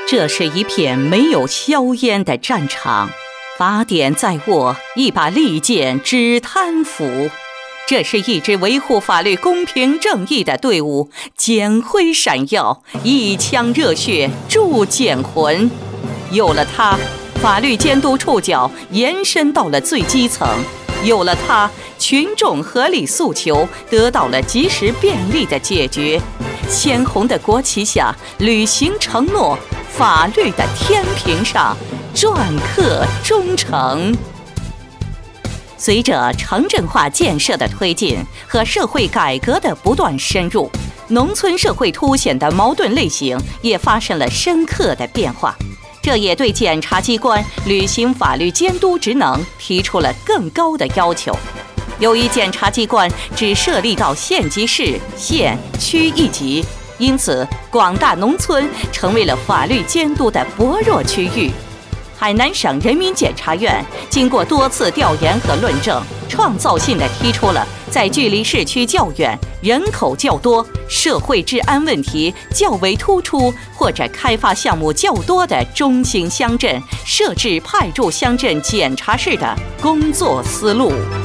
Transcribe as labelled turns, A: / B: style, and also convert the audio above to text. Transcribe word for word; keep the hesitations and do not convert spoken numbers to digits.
A: 这是一片没有硝烟的战场，法典在握，一把利剑指贪腐。这是一支维护法律公平正义的队伍，剑辉闪耀，一腔热血铸剑魂。有了它，法律监督触角延伸到了最基层；有了它，群众合理诉求得到了及时便利的解决。鲜红的国旗下，履行承诺，法律的天平上篆刻忠诚。随着城镇化建设的推进和社会改革的不断深入，农村社会凸显的矛盾类型也发生了深刻的变化，这也对检察机关履行法律监督职能提出了更高的要求。由于检察机关只设立到县级市、县区一级，因此广大农村成为了法律监督的薄弱区域。海南省人民检察院经过多次调研和论证，创造性地提出了在距离市区较远、人口较多、社会治安问题较为突出或者开发项目较多的中型乡镇设置派驻乡镇检察室的工作思路。